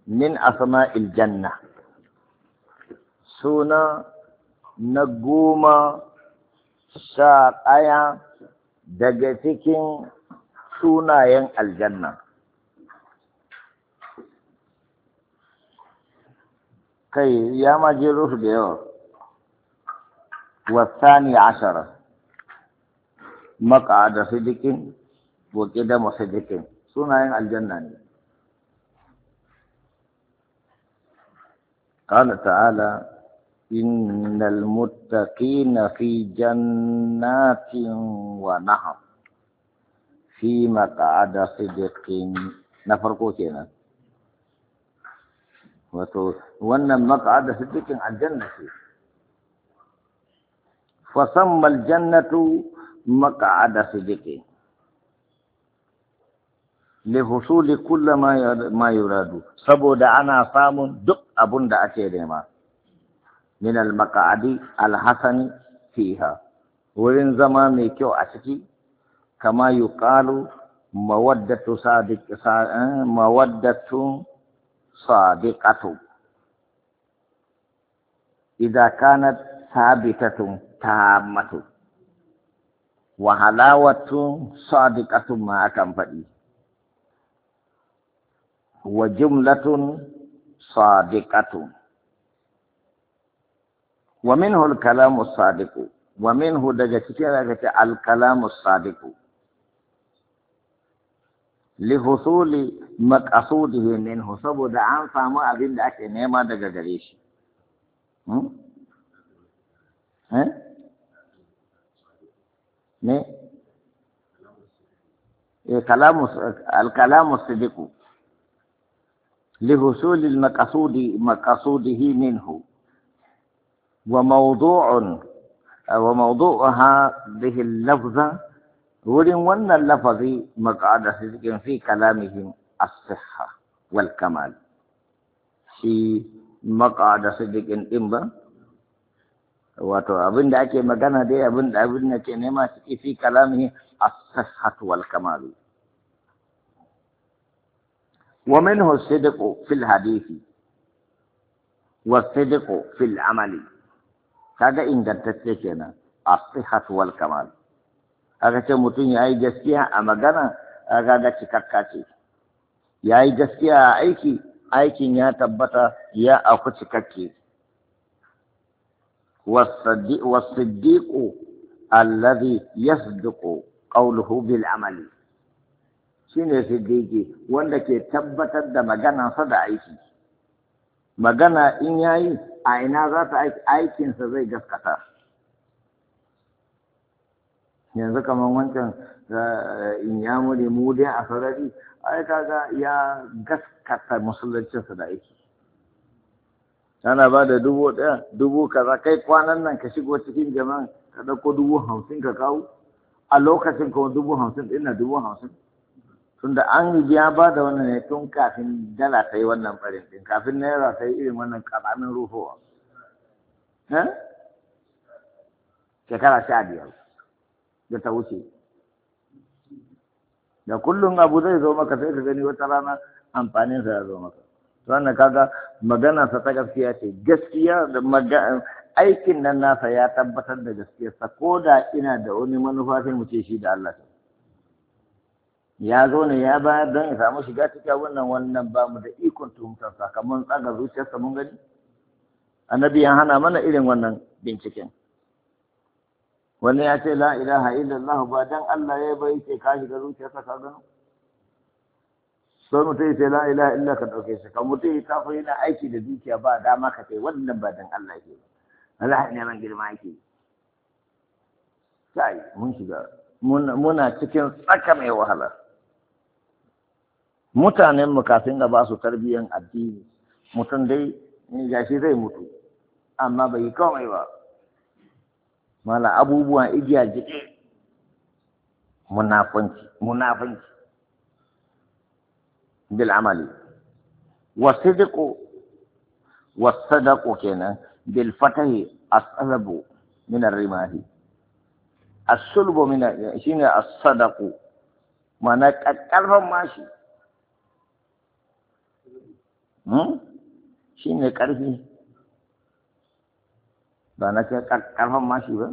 min asma'il janna suna na 11 daga cikin sunayen aljanna. Kai ya ma jero su da yawa. Wasani 10 maq'ada sidiqin wa qidam sidiqin sunayen aljanna ne. Qala ta'ala innal muttaqina fi jannatin wa nahar fi maq'ada sidiqin na farko kenan. Wato wannan maq'ada sidiqin aljanna ce. Fa samma aljannatu maq'ada sidiqin li husuli kulli ma yuradu, saboda ana samun duk abun da ake nema min al-maq'adi al-hasani fiha, wurin zama mai kyau a ciki, kama yuqalu mawaddatu sadiqatu idza kanat sabitatun tammatu wa halawatu sadiqatu ma akan faɗi wa jumlatun sadiqatun wa minhu al-kalamu sadiqu wa minhu daga cikin daga ce al-kalamu sadiqu li husuli maqasudihi minhu, saboda an samu abin da ake nema daga gare shi. Ne al-kalamu sadiqu لحصول مقصوده منه وموضوع هذه اللفظة ولن ون اللفظ مقعد صدق في كلامهم الصحة والكمال في مقعد صدق إمبا wato abin da ake magana dai abin da ke nema ciki fi kalamihi as-sihhatu wal kamalu. ومنه الصدق في الحديث والصدق في العمل. هذا إن قدرت kenan الصحة والكمال. Aka ce mutum ya yi gaskiya a magana, aka ga cikakka ce. Ya yi gaskiya a aiki, aikin ya tabbata ya aku cikakke. Wasiddiqu alladhi yasduqu qawluhu bil amali. Shine siddiqi wanda ke tabbatar da maganarsa da aiki. Magana in yayi a ina za ta aikinsa zai gaskata. Yanzu kamar wancan in ya muri mu dai a sarari, ai kaga ya gaskata musuluncinsa da aiki. Ana ba da 1,000, 1000 kaza, kai kwanan nan ka shigo cikin jama'a ka ɗauko 50,000 ka kawo, a lokacin kuma 50,000 ɗin na 50,000. Tunda an ya ba da wannan ne tun kafin dala ta yi wannan farin ɗin, kafin naira ta yi irin wannan ƙaramin rufowa. Shekara 15 da ta wuce. Da kullum abu zai zo maka sai ka gani wata rana amfaninsa ya zo maka. Wannan kaga maganarsa ta gaskiya ce, gaskiya da aikin nan nasa ya tabbatar da gaskiyarsa, ko da ina da wani manufa sai mu ce shi da Allah. Ya zo ne ya bayar don ya samu shiga cikin wannan ba mu da ikon tuhumtar sakamakon tsaga zuciyarsa mun gani. Annabi ya hana mana irin wannan binciken. Wani ya ce la ilaha illallah ba dan Allah ya bai ce ka shiga zuciyarsa ka gano. So mutum ya ce la ilaha illa ka dauke shi, kan mutum ya kafa yana aiki da dukiya ba dama ka ce wannan ba dan Allah ke ba. Allah ne man girma yake. Sai mun shiga muna cikin tsaka mai wahala. Mutanen mu kafin a ba su tarbiyyar addini, mutum dai gashi zai mutu amma bai yi komai ba. Mala abubuwan igiya jike, munafunci bil amali. Wasidqu wasadaqu kenan bil fatahi as-salabu min ar-rimahi. As-sulbu min shine as-sadaqu, mana kakkarfan mashi. shi ne ƙarfi ba na ce ƙarfan mashi ba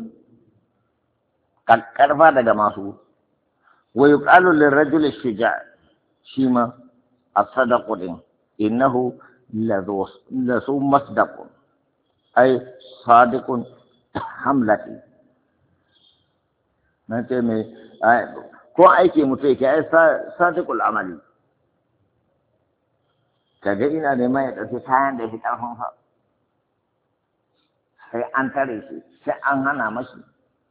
ƙarfa daga masu wa yuqalu lirrajuli shija shi ma as-sadaqu din innahu lazu masdaqun ay sadiqun hamlati na ce mai ko aiki mutu yake ai sadiqul amali kaga ina neman ya ɗauki kayan da ya fi ƙarfin sa sai an tare shi sai an hana mashi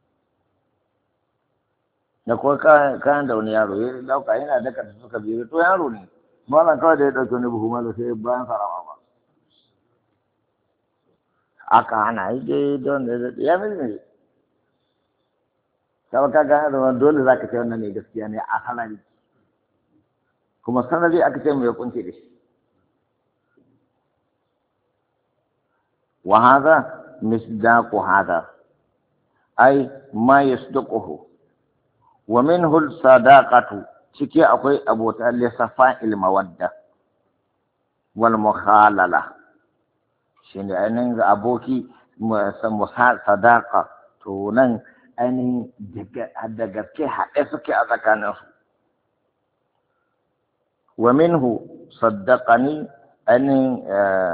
da kuwa kayan da wani yaro ya dauka yana daka da suka biyu to yaro ne malam kawai da ya ɗauki wani buhu malam sai bayan sarama ba aka hana yi dai don da ya mil ta ka gane da wani dole za ka ce wannan ne gaskiya ne a sanari kuma sanari aka ce mu ya kunce da shi wa hadha misdaqu hadha ay ma yasduquhu wa minhu al-sadaqatu cike akwai abota lisafa'il mawadda wal mukhalala shine ainihin aboki sadaqa to nan ainihin da gaske haɗe suke a tsakaninsu wa minhu saddaqani ainihin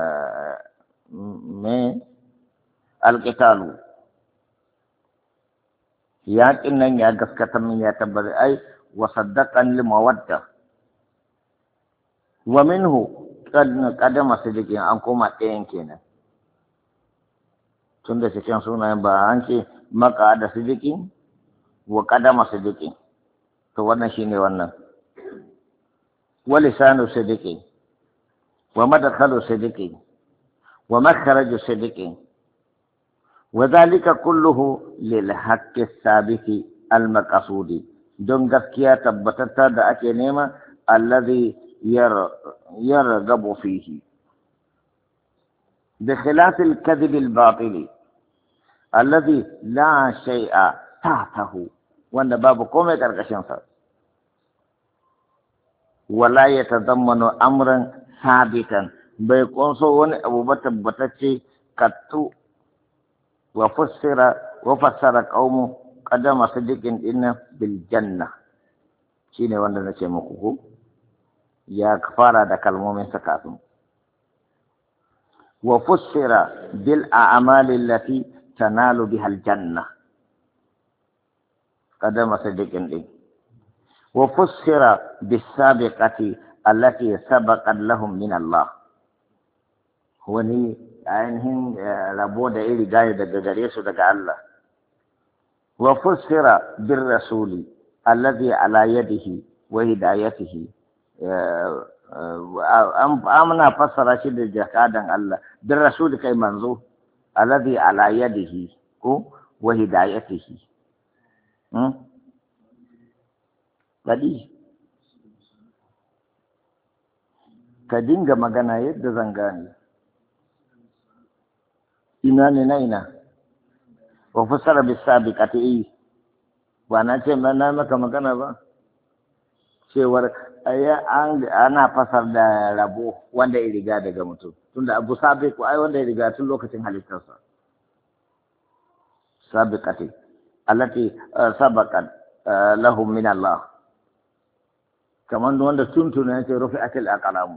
me alƙitalu yaƙin nan ya gaskata min ya tabbata ai wa saddaqan li mawadda wa minhu qadama sidiqin an koma ɗayan kenan tun da cikin sunayen ba an ce maka da sidiqin wa qadama sidiqin to wannan shine wannan wa lisanu sidiqin wa madkhalu sidiqin wa makhraju sidiqin وذلك كله للحق الثابت المقصود دون غسكيا تبتتا دا ake nema الذي يرغب فيه بخلاف الكذب الباطل الذي لا شيء تحته وان باب قوم كركشن ولا يتضمن امرا ثابتا بيكون سو وني ابو بتبتتشي كتو وفسر قوم قدم صدق إن بالجنة شيني وانا نشي مكوكو يا كفارة دا كالمومن سكاتم وفسر بالأعمال التي تنال بها الجنة قدم صدق إن وفسر بالسابقة التي سبقت لهم من الله وني ainihin rabo da iri gaya daga gare su daga Allah wa fassara bir rasuli allazi ala yadihi wa hidayatihi amna fassara shi da jakadan Allah bir rasuli kai manzo allazi ala yadihi ko wa hidayatihi Gadi ka dinga magana yadda zan gane ina ne na ina wa fassara bisabiqati ba na ce na maka magana ba cewar ana fasar da rabo wanda ya riga daga mutum tunda abu sabiq ai wanda ya riga tun lokacin halittarsa sabiqati allati sabaqat lahum min Allah kaman wanda tuntuna yace rufi'atil aqlam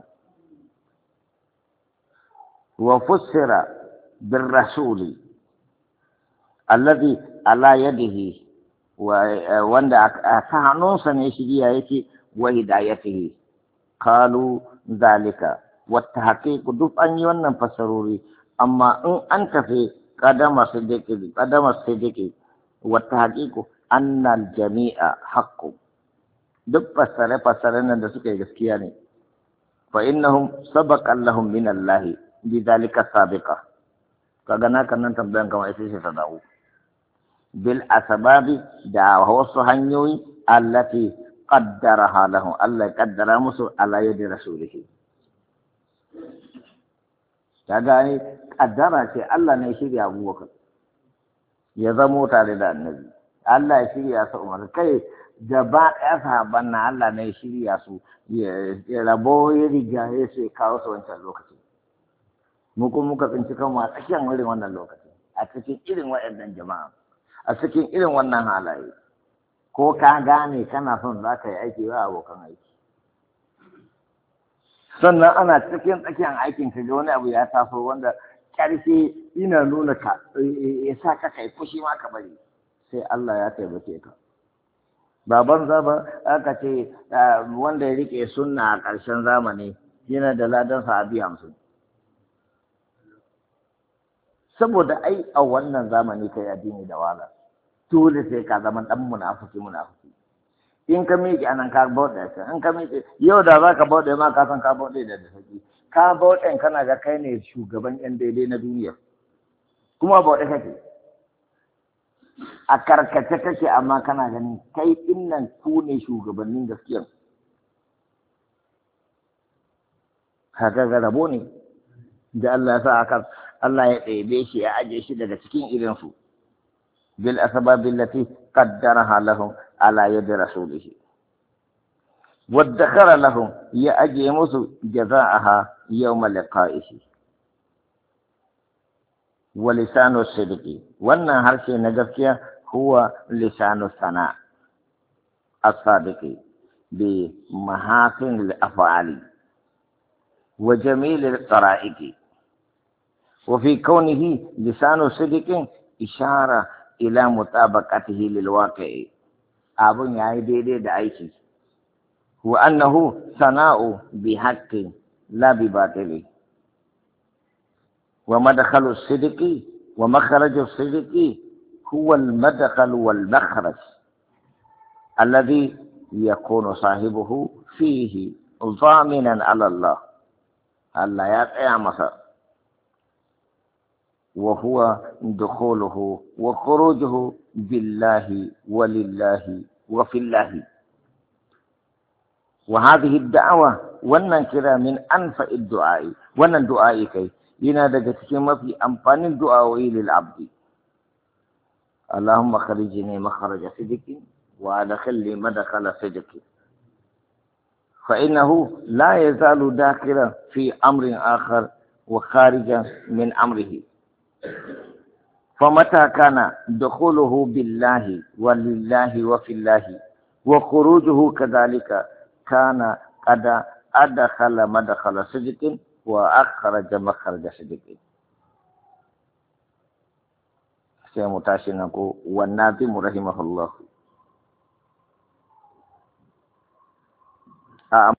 wa fassara بالرسول الذي على يده وند أتعنوسا يشجيها يكي وهدايته قالوا ذلك والتحقيق دوب أن يوانا فسروري أما إن أنت في قدم الصدق والتحقيق أن الجميع حق دوب فسرنا دسوكي جسكياني فإنهم سبق لهم من الله بذلك السابقة kaga na kan nan tambayan kamar sai ta dawo bil asbabi da wasu hanyoyi allati qaddaraha lahum Allah ya kaddara musu ala yadi rasulihi kaga ne kaddara ce Allah ne shirya Abubakar ya zamo tare da annabi Allah ya shirya su Umar kai gaba ɗaya sahabban na Allah ne ya shirya su ya rabo ya riga ya sai kawo su wancan lokaci mu kuma muka tsinci kanmu a tsakiyar irin wannan lokaci a cikin irin waɗannan jama'a a cikin irin wannan halaye ko ka gane kana son za ka yi aiki ba abokan aiki sannan ana cikin tsakiyar aikin ka ga wani abu ya taso wanda ƙarfi ina nuna ka ya sa ka kai fushi ma ka bari sai Allah ya taimake ka baban zaba aka ce wanda ya rike sunna a ƙarshen zamani yana da ladan sahabi 50 saboda ai a wannan zamani kai addini da wala dole sai ka zama dan munafiki in ka miƙe anan ka bauɗe ka in ka miƙe yau da za ka bauɗe ma ka san ka bauɗe da sauki ka bauɗen kana ga kai ne shugaban yan daidai na duniya kuma bauɗe kake a karkace kake amma kana ganin kai dinnan ku ne shugabannin gaskiya haka ga rabo ne da Allah ya sa aka Allah ya ɗebe shi ya aje shi daga cikin irinsu bil asbabil lati qaddaraha lahum ala yadi rasulihi waddakara lahum ya aje musu jazaaha yawma liqa'ihi wa lisanu sidqi wannan harshe na gaskiya huwa lisanu sana as-sadiqi bi mahasin al-af'ali wa jamil al-qara'iqi وفي كونه لسان صدق إشارة إلى مطابقته للواقع أبن يعيدي دعيشي وأنه ثناء بحق لا بباطل ومدخل الصدق ومخرج الصدق هو المدخل والمخرج الذي يكون صاحبه فيه ضامنا على الله الله يا مصر وهو دخوله وخروجه بالله ولله وفي الله وهذه الدعوة والنكرة من أنفع الدعاء والدعاء كي ينادى كما في أنفان الدعاء للعبد اللهم خرجني مخرج صدق وأدخلني مدخل صدق فإنه لا يزال داخلا في أمر آخر وخارجا من أمره فمتى كان دخوله بالله ولله وفي الله وخروجه كذلك كان قد أدخل مدخل صدق وأخرج مخرج صدق سيمتاشنكو والناظم رحمه الله